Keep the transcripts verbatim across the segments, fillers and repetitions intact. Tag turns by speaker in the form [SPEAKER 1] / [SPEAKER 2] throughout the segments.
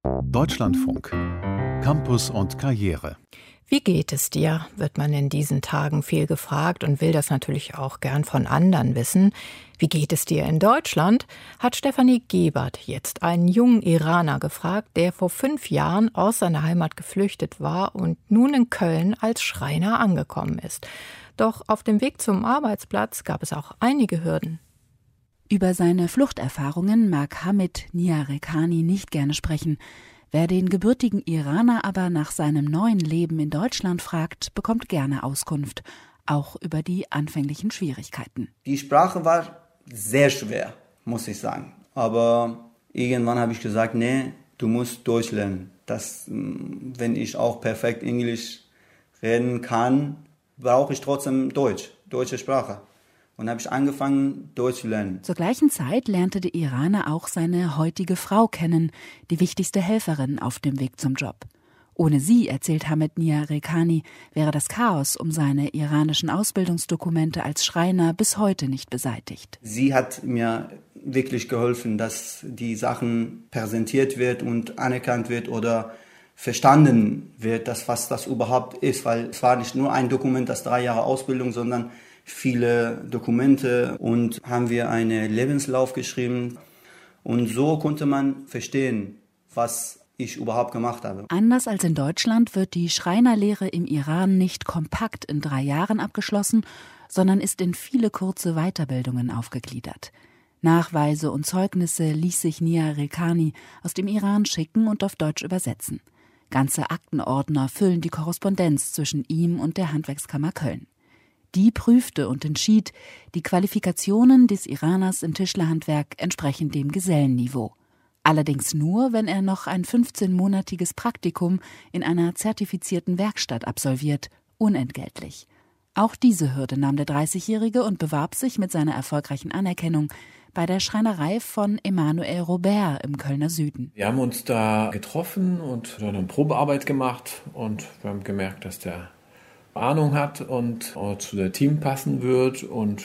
[SPEAKER 1] Deutschlandfunk. Campus und Karriere.
[SPEAKER 2] Wie geht es dir, wird man in diesen Tagen viel gefragt und will das natürlich auch gern von anderen wissen. Wie geht es dir in Deutschland, hat Stefanie Gebert jetzt einen jungen Iraner gefragt, der vor fünf Jahren aus seiner Heimat geflüchtet war und nun in Köln als Schreiner angekommen ist. Doch auf dem Weg zum Arbeitsplatz gab es auch einige Hürden.
[SPEAKER 3] Über seine Fluchterfahrungen mag Hamid Niarekani nicht gerne sprechen. Wer den gebürtigen Iraner aber nach seinem neuen Leben in Deutschland fragt, bekommt gerne Auskunft, auch über die anfänglichen Schwierigkeiten.
[SPEAKER 4] Die Sprache war sehr schwer, muss ich sagen. Aber irgendwann habe ich gesagt, nee, du musst Deutsch lernen. Das, wenn ich auch perfekt Englisch reden kann, brauche ich trotzdem Deutsch, deutsche Sprache. Und habe ich angefangen, Deutsch zu lernen.
[SPEAKER 3] Zur gleichen Zeit lernte der Iraner auch seine heutige Frau kennen, die wichtigste Helferin auf dem Weg zum Job. Ohne sie, erzählt Hamid Niarekani, wäre das Chaos um seine iranischen Ausbildungsdokumente als Schreiner bis heute nicht beseitigt.
[SPEAKER 4] Sie hat mir wirklich geholfen, dass die Sachen präsentiert wird und anerkannt wird oder verstanden wird, dass was das überhaupt ist. Weil es war nicht nur ein Dokument, das drei Jahre Ausbildung, sondern viele Dokumente, und haben wir einen Lebenslauf geschrieben. Und so konnte man verstehen, was ich überhaupt gemacht habe.
[SPEAKER 3] Anders als in Deutschland wird die Schreinerlehre im Iran nicht kompakt in drei Jahren abgeschlossen, sondern ist in viele kurze Weiterbildungen aufgegliedert. Nachweise und Zeugnisse ließ sich Niarekani aus dem Iran schicken und auf Deutsch übersetzen. Ganze Aktenordner füllen die Korrespondenz zwischen ihm und der Handwerkskammer Köln. Die prüfte und entschied, die Qualifikationen des Iraners im Tischlerhandwerk entsprechen dem Gesellenniveau. Allerdings nur, wenn er noch ein fünfzehnmonatiges Praktikum in einer zertifizierten Werkstatt absolviert, unentgeltlich. Auch diese Hürde nahm der dreißigjährige und bewarb sich mit seiner erfolgreichen Anerkennung bei der Schreinerei von Emanuel Robert im Kölner Süden.
[SPEAKER 5] Wir haben uns da getroffen und eine Probearbeit gemacht und wir haben gemerkt, dass der Ahnung hat und zu der Team passen wird, und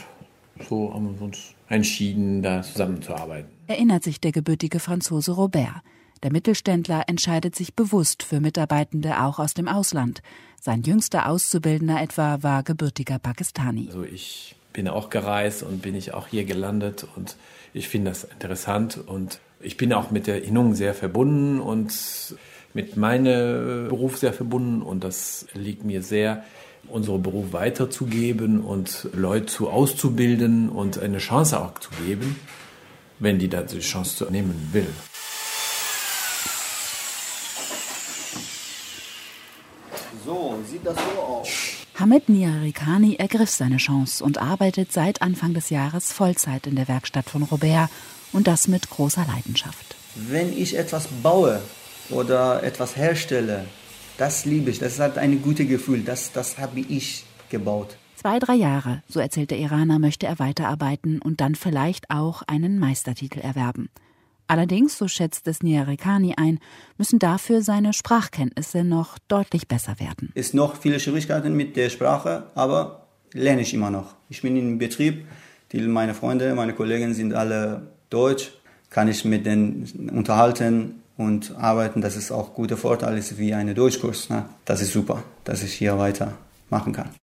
[SPEAKER 5] so haben wir uns entschieden, da zusammenzuarbeiten.
[SPEAKER 3] Erinnert sich der gebürtige Franzose Robert. Der Mittelständler entscheidet sich bewusst für Mitarbeitende auch aus dem Ausland. Sein jüngster Auszubildender etwa war gebürtiger Pakistani.
[SPEAKER 5] Also ich bin auch gereist und bin ich auch hier gelandet, und ich finde das interessant, und ich bin auch mit der Innung sehr verbunden und mit meinem Beruf sehr verbunden, und das liegt mir sehr, unseren Beruf weiterzugeben und Leute zu auszubilden und eine Chance auch zu geben, wenn die da die Chance nehmen will.
[SPEAKER 4] So, sieht das so aus.
[SPEAKER 3] Hamid Niarekani ergriff seine Chance und arbeitet seit Anfang des Jahres Vollzeit in der Werkstatt von Robert, und das mit großer Leidenschaft.
[SPEAKER 4] Wenn ich etwas baue oder etwas herstelle, das liebe ich, das hat ein gutes Gefühl, das, das habe ich gebaut.
[SPEAKER 3] Zwei, drei Jahre, so erzählt der Iraner, möchte er weiterarbeiten und dann vielleicht auch einen Meistertitel erwerben. Allerdings, so schätzt es Niarekani ein, müssen dafür seine Sprachkenntnisse noch deutlich besser werden.
[SPEAKER 4] Es sind noch viele Schwierigkeiten mit der Sprache, aber lerne ich immer noch. Ich bin im Betrieb, die, meine Freunde, meine Kollegen sind alle deutsch, kann ich mit denen unterhalten und arbeiten. Das ist auch ein guter Vorteil, ist wie ein Deutschkurs. Ne? Das ist super, dass ich hier weiter machen kann.